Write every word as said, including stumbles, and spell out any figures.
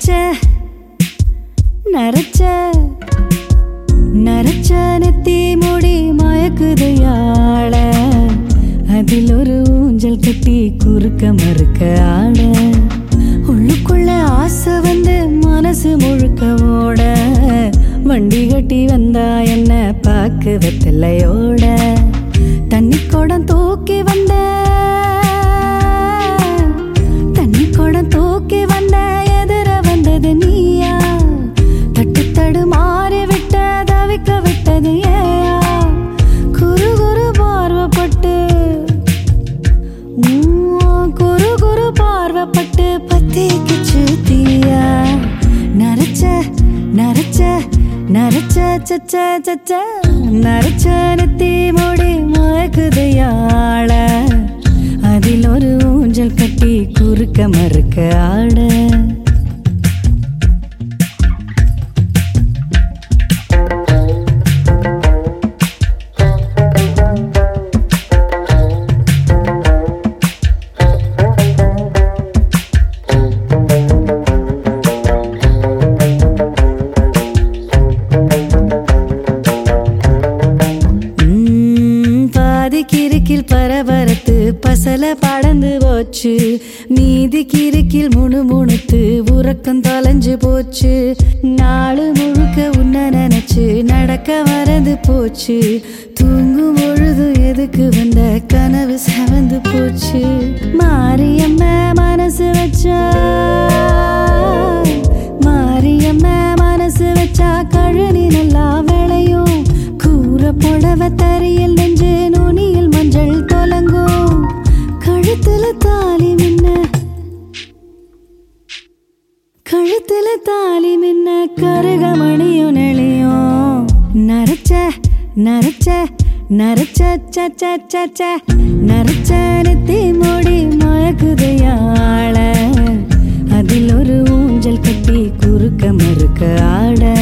நரச்ச நரச்ச நரச்ச நெத்தி முடி மயக்குதையாள அதில் ஒரு ஊஞ்சல் கட்டி குறுக்க மறுக்க ஆட உள்ளுக்குள்ள ஆசை வந்து மனசு முழுக்க ஓட வண்டி கட்டி வந்தா என்ன பாக்கு வெத்தலையோட தண்ணி குடம் தூக்கி வந்த தண்ணி குடம் தூக்கி வந்த எதிர வந்தது நீயா தட்டு தடு மாறி விட்ட தவிக்க விட்டது ஏயா குரு குரு பார்வப்பட்டு குரு குரு பார்வப்பட்டு பத்திக்கிச்சு தீயா நரச்ச நரச்ச நரச்ச சச்ச சச்ச நரச்ச நெத்தி முடி மயக்குதையாள அதில் ஒரு ஊஞ்சல் கட்டி குறுக்க மறுக்க ஆட கிறுக்கில் பரபரத்து பசல படந்து போச்சு மீதி கிறுக்கில் முணு முணுத்து உறக்கம் தொலைஞ்சு போச்சு நாடு முழுக்க உன்ன நினைச்சு நடக்க வரது போச்சு தூங்கும் பொழுது எதுக்கு வந்த கனவு செவந்து போச்சு மாரியம்ம மனசு வச்சா மாரியம்ம மனசு வச்சா கழுனி நல்லா விளையும் கூற புடவ தரையில் நெஞ்சு நுனியில் மஞ்சள் தொலங்கும் கழுத்துல தாலி மின்ன கழுத்துல தாலி மின்ன கருகமணியும் நெளியும் நரச்ச நரச்ச நரச்ச சச்ச சச்ச நரச்ச நெத்தி மூடி மயக்குதையாள அதில் ஒரு ஊஞ்சல் கட்டி குறுக்க மறுக்க ஆட